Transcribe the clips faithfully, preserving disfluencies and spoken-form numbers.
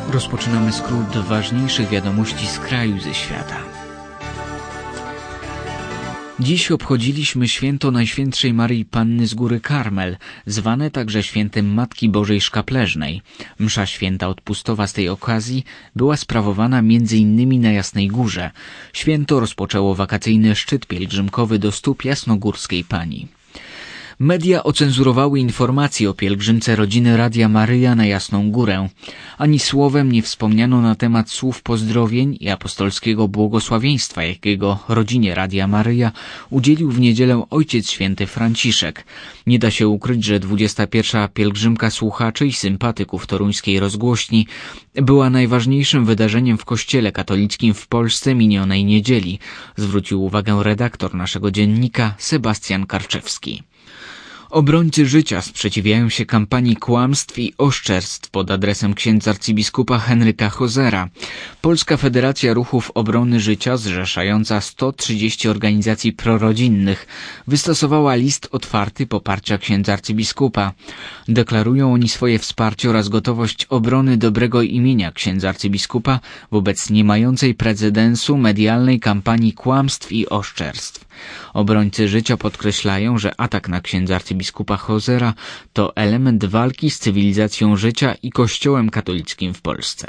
Rozpoczynamy skrót ważniejszych wiadomości z kraju i ze świata. Dziś obchodziliśmy święto Najświętszej Maryi Panny z Góry Karmel, zwane także świętem Matki Bożej Szkapleżnej. Msza święta odpustowa z tej okazji była sprawowana między innymi na Jasnej Górze. Święto rozpoczęło wakacyjny szczyt pielgrzymkowy do stóp Jasnogórskiej Pani. Media ocenzurowały informacje o pielgrzymce rodziny Radia Maryja na Jasną Górę. Ani słowem nie wspomniano na temat słów pozdrowień i apostolskiego błogosławieństwa, jakiego rodzinie Radia Maryja udzielił w niedzielę Ojciec Święty Franciszek. Nie da się ukryć, że dwudziesta pierwsza pielgrzymka słuchaczy i sympatyków toruńskiej rozgłośni była najważniejszym wydarzeniem w Kościele katolickim w Polsce minionej niedzieli, zwrócił uwagę redaktor naszego dziennika Sebastian Karczewski. Obrońcy życia sprzeciwiają się kampanii kłamstw i oszczerstw pod adresem księdza arcybiskupa Henryka Hozera. Polska Federacja Ruchów Obrony Życia, zrzeszająca sto trzydzieści organizacji prorodzinnych, wystosowała list otwarty poparcia księdza arcybiskupa. Deklarują oni swoje wsparcie oraz gotowość obrony dobrego imienia księdza arcybiskupa wobec nie mającej precedensu medialnej kampanii kłamstw i oszczerstw. Obrońcy życia podkreślają, że atak na księdza arcybiskupa Hozera to element walki z cywilizacją życia i Kościołem katolickim w Polsce.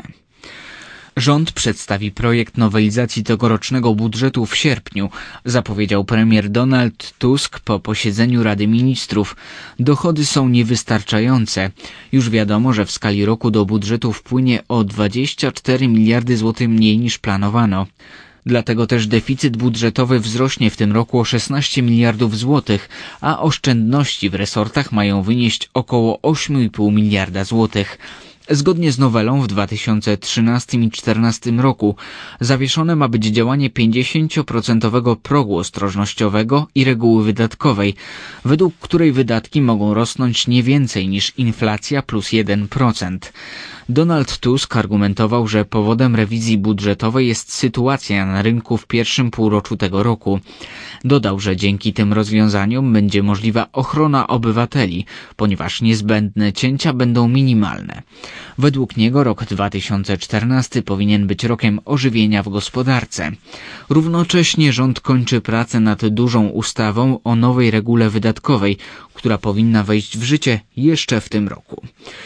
Rząd przedstawi projekt nowelizacji tegorocznego budżetu w sierpniu, zapowiedział premier Donald Tusk po posiedzeniu Rady Ministrów. Dochody są niewystarczające. Już wiadomo, że w skali roku do budżetu wpłynie o dwadzieścia cztery miliardy złotych mniej niż planowano. Dlatego też deficyt budżetowy wzrośnie w tym roku o szesnaście miliardów złotych, a oszczędności w resortach mają wynieść około osiem i pół miliarda złotych. Zgodnie z nowelą w dwa tysiące trzynastym i dwa tysiące czternastym roku zawieszone ma być działanie pięćdziesięcioprocentowego progu ostrożnościowego i reguły wydatkowej, według której wydatki mogą rosnąć nie więcej niż inflacja plus jeden procent. Donald Tusk argumentował, że powodem rewizji budżetowej jest sytuacja na rynku w pierwszym półroczu tego roku. Dodał, że dzięki tym rozwiązaniom będzie możliwa ochrona obywateli, ponieważ niezbędne cięcia będą minimalne. Według niego rok dwa tysiące czternasty powinien być rokiem ożywienia w gospodarce. Równocześnie rząd kończy pracę nad dużą ustawą o nowej regule wydatkowej, która powinna wejść w życie jeszcze w tym roku.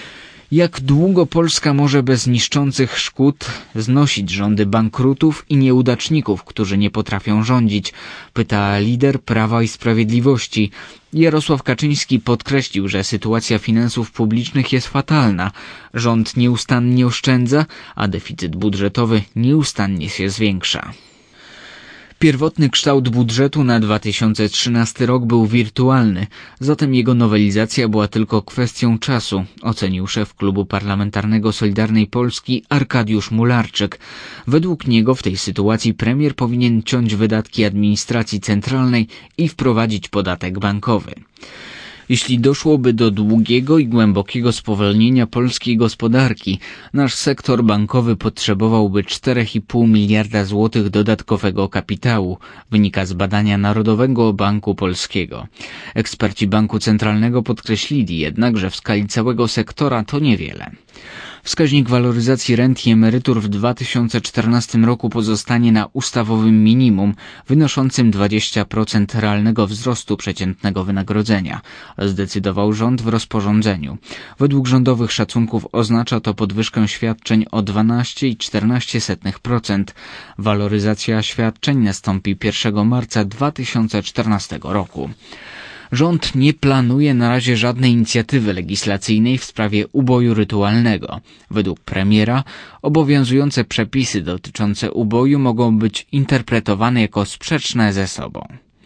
Jak długo Polska może bez niszczących szkód znosić rządy bankrutów i nieudaczników, którzy nie potrafią rządzić? Pyta lider Prawa i Sprawiedliwości. Jarosław Kaczyński podkreślił, że sytuacja finansów publicznych jest fatalna. Rząd nieustannie oszczędza, a deficyt budżetowy nieustannie się zwiększa. Pierwotny kształt budżetu na dwa tysiące trzynasty rok był wirtualny, zatem jego nowelizacja była tylko kwestią czasu, ocenił szef Klubu Parlamentarnego Solidarnej Polski Arkadiusz Mularczyk. Według niego w tej sytuacji premier powinien ciąć wydatki administracji centralnej i wprowadzić podatek bankowy. Jeśli doszłoby do długiego i głębokiego spowolnienia polskiej gospodarki, nasz sektor bankowy potrzebowałby cztery i pół miliarda złotych dodatkowego kapitału, wynika z badania Narodowego Banku Polskiego. Eksperci Banku Centralnego podkreślili jednak, że w skali całego sektora to niewiele. Wskaźnik waloryzacji rent i emerytur w dwa tysiące czternastym roku pozostanie na ustawowym minimum, wynoszącym dwadzieścia procent realnego wzrostu przeciętnego wynagrodzenia, zdecydował rząd w rozporządzeniu. Według rządowych szacunków oznacza to podwyżkę świadczeń o dwanaście i czternaście procent. Waloryzacja świadczeń nastąpi pierwszego marca dwa tysiące czternastego roku. Rząd nie planuje na razie żadnej inicjatywy legislacyjnej w sprawie uboju rytualnego. Według premiera obowiązujące przepisy dotyczące uboju mogą być interpretowane jako sprzeczne ze sobą.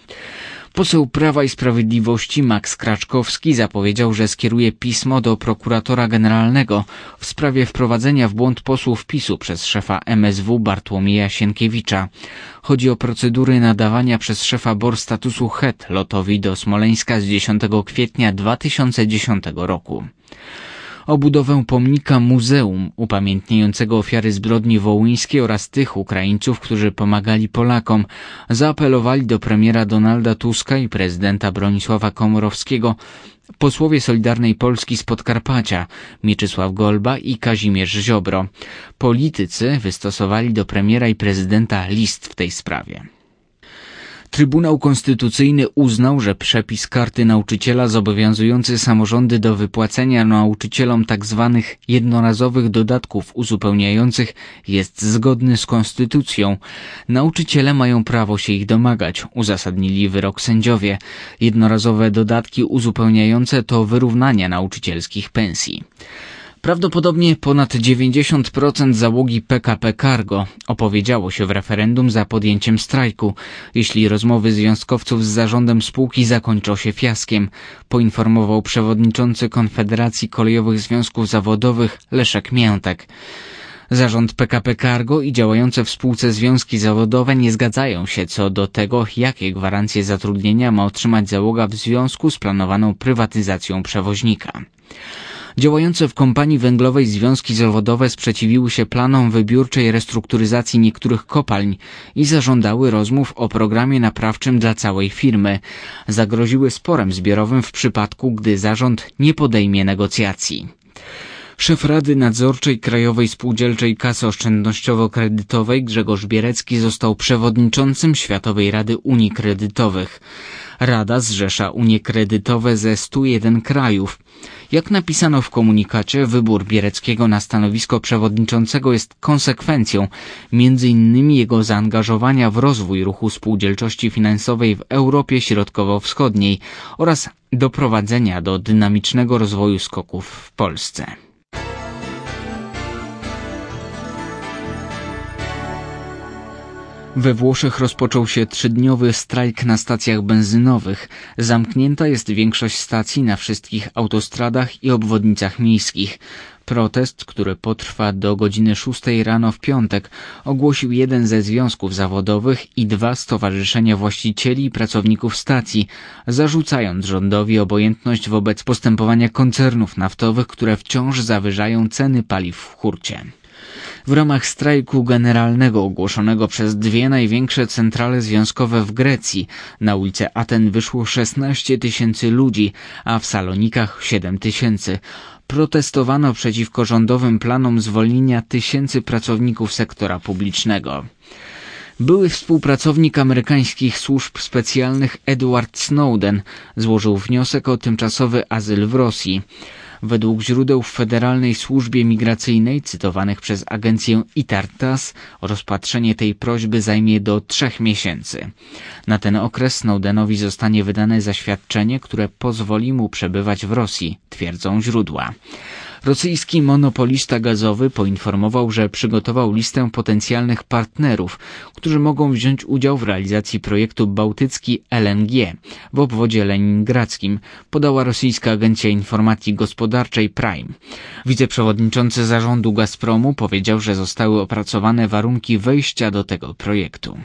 Poseł Prawa i Sprawiedliwości Max Kraczkowski zapowiedział, że skieruje pismo do prokuratora generalnego w sprawie wprowadzenia w błąd posłów PiSu przez szefa M S W Bartłomieja Sienkiewicza. Chodzi o procedury nadawania przez szefa B O R statusu H E T lotowi do Smoleńska z dziesiątego kwietnia dwa tysiące dziesiątego roku. o budowę pomnika muzeum upamiętniającego ofiary zbrodni wołyńskiej oraz tych Ukraińców, którzy pomagali Polakom. Zaapelowali do premiera Donalda Tuska i prezydenta Bronisława Komorowskiego posłowie Solidarnej Polski z Podkarpacia, Mieczysław Golba i Kazimierz Ziobro. Politycy wystosowali do premiera i prezydenta list w tej sprawie. Trybunał Konstytucyjny uznał, że przepis Karty Nauczyciela zobowiązujący samorządy do wypłacenia nauczycielom tzw. jednorazowych dodatków uzupełniających jest zgodny z Konstytucją. Nauczyciele mają prawo się ich domagać, uzasadnili wyrok sędziowie. Jednorazowe dodatki uzupełniające to wyrównania nauczycielskich pensji. Prawdopodobnie ponad dziewięćdziesiąt procent załogi P K P Cargo opowiedziało się w referendum za podjęciem strajku, jeśli rozmowy związkowców z zarządem spółki zakończą się fiaskiem, poinformował przewodniczący Konfederacji Kolejowych Związków Zawodowych Leszek Miętek. Zarząd P K P Cargo i działające w spółce związki zawodowe nie zgadzają się co do tego, jakie gwarancje zatrudnienia ma otrzymać załoga w związku z planowaną prywatyzacją przewoźnika. Działające w kompanii węglowej związki zawodowe sprzeciwiły się planom wybiórczej restrukturyzacji niektórych kopalń i zażądały rozmów o programie naprawczym dla całej firmy. Zagroziły sporem zbiorowym w przypadku, gdy zarząd nie podejmie negocjacji. Szef Rady Nadzorczej Krajowej Spółdzielczej Kasy Oszczędnościowo-Kredytowej Grzegorz Bierecki został przewodniczącym Światowej Rady Unii Kredytowych. Rada zrzesza unie kredytowe ze stu jeden krajów. Jak napisano w komunikacie, wybór Biereckiego na stanowisko przewodniczącego jest konsekwencją między innymi jego zaangażowania w rozwój ruchu spółdzielczości finansowej w Europie Środkowo-Wschodniej oraz doprowadzenia do dynamicznego rozwoju skoków w Polsce. We Włoszech rozpoczął się trzydniowy strajk na stacjach benzynowych. Zamknięta jest większość stacji na wszystkich autostradach i obwodnicach miejskich. Protest, który potrwa do godziny szóstej rano w piątek, ogłosił jeden ze związków zawodowych i dwa stowarzyszenia właścicieli i pracowników stacji, zarzucając rządowi obojętność wobec postępowania koncernów naftowych, które wciąż zawyżają ceny paliw w hurcie. W ramach strajku generalnego ogłoszonego przez dwie największe centrale związkowe w Grecji na ulice Aten wyszło szesnaście tysięcy ludzi, a w Salonikach siedem tysięcy. Protestowano przeciwko rządowym planom zwolnienia tysięcy pracowników sektora publicznego. Były współpracownik amerykańskich służb specjalnych Edward Snowden złożył wniosek o tymczasowy azyl w Rosji. Według źródeł w Federalnej Służbie Migracyjnej cytowanych przez agencję ITAR-T A S rozpatrzenie tej prośby zajmie do trzech miesięcy. Na ten okres Snowdenowi zostanie wydane zaświadczenie, które pozwoli mu przebywać w Rosji, twierdzą źródła. Rosyjski monopolista gazowy poinformował, że przygotował listę potencjalnych partnerów, którzy mogą wziąć udział w realizacji projektu Bałtycki L N G w obwodzie leningradzkim, podała rosyjska agencja informacji gospodarczej Prime. Wiceprzewodniczący zarządu Gazpromu powiedział, że zostały opracowane warunki wejścia do tego projektu.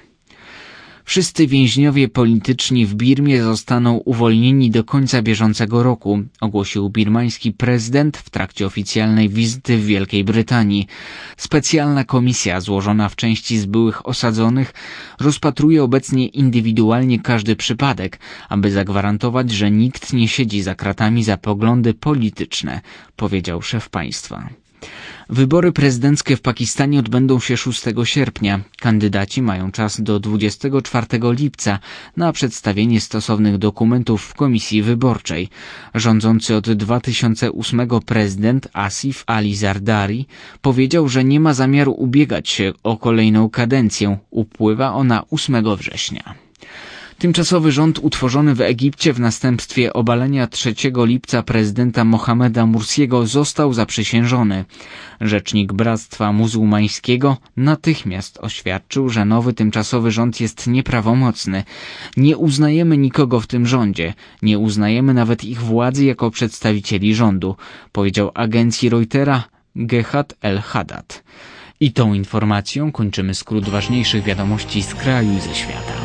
Wszyscy więźniowie polityczni w Birmie zostaną uwolnieni do końca bieżącego roku, ogłosił birmański prezydent w trakcie oficjalnej wizyty w Wielkiej Brytanii. Specjalna komisja złożona w części z byłych osadzonych rozpatruje obecnie indywidualnie każdy przypadek, aby zagwarantować, że nikt nie siedzi za kratami za poglądy polityczne, powiedział szef państwa. Wybory prezydenckie w Pakistanie odbędą się szóstego sierpnia. Kandydaci mają czas do dwudziestego czwartego lipca na przedstawienie stosownych dokumentów w komisji wyborczej. Rządzący od dwa tysiące ósmego prezydent Asif Ali Zardari powiedział, że nie ma zamiaru ubiegać się o kolejną kadencję. Upływa ona ósmego września. Tymczasowy rząd utworzony w Egipcie w następstwie obalenia trzeciego lipca prezydenta Mohameda Mursiego został zaprzysiężony. Rzecznik Bractwa Muzułmańskiego natychmiast oświadczył, że nowy tymczasowy rząd jest nieprawomocny. Nie uznajemy nikogo w tym rządzie, nie uznajemy nawet ich władzy jako przedstawicieli rządu, powiedział agencji Reutera Gehad El-Haddad. I tą informacją kończymy skrót ważniejszych wiadomości z kraju i ze świata.